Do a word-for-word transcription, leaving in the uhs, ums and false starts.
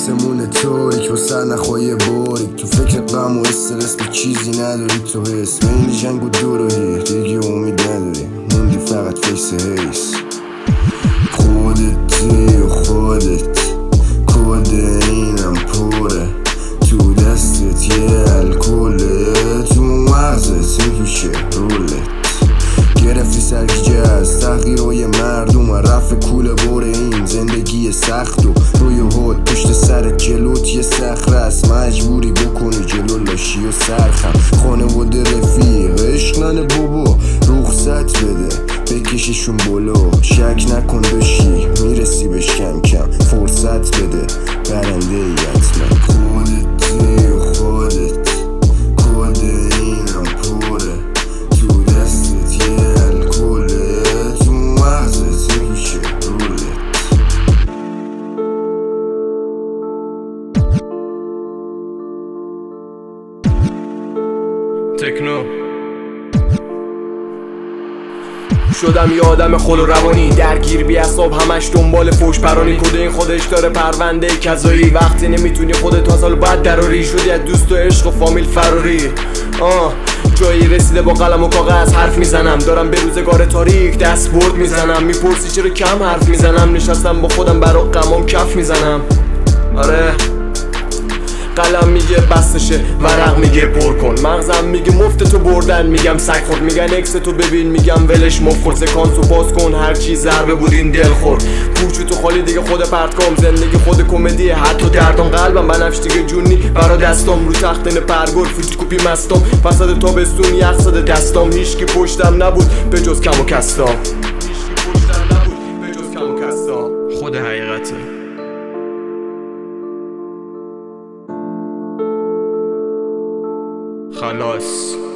آسمون تاریک با سر نخواهی باریک، تو فکرت غم و استرس که چیزی نداری تو حس، بین جنگ و دوراهی دیگه امید نداری، موندی فقط فیس حیث. خودتی و خودت کد اینم پره، تو دستت یه الکله، تو مغزت میپیشه رولت، گرفتی سرگیجه از تغییرهای مردم و رفع کوله بار این زندگی سخت و روی هد پشت سرت جلوت یه صخره است، مجبوری بکنی جلو لاشی و سرخم. خانواده رفیق عشقن بابا رخصت بده بکششون بالا، شک نکن بشی میرسی بهش کم کم، فرصت بده برنده ای حتما. خودتی و خودت کد اینم پره، تو دستت یه الکله، تو مغزت میشه رولت. تکنو شدم یه آدم خل و روانی، درگیر بی حساب همش دنبال فوش پرانی، کده این خودش داره پرونده کذایی، وقتی نمیتونی خودت تا سال بعد دراری، شدی از دوست و عشق و فامیل فراری. آه جایی رسیده با قلم و کاغذ حرف میزنم، دارم به روزگار تاریک دست برد میزنم، میپرسی چرا کم حرف میزنم، نشستم با خودم برا غمام کف میزنم. آره قلم میگه بستشه، ورق میگه پر کن، مغزم میگه مفت تو بردن، میگم سگ خورد، میگن اکس تو ببین، میگم ولش مفت، سکانسو باز کن هر چی ضربه بود این دل خور، پوچو تو خالی دیگه خود پرتکام، زندگی خود کمدی حتی دردم، قلبم بنفش دیگه جونی برا دستام، رو تخت این پرگل فوتوکوپی مستم، فساد تابستون یخ زده دستام، هیچکی پشتم نبود به جز کم و کستام، هیچکی پشتم نبود به جز کم و کستام. خود حقیقته. خلاص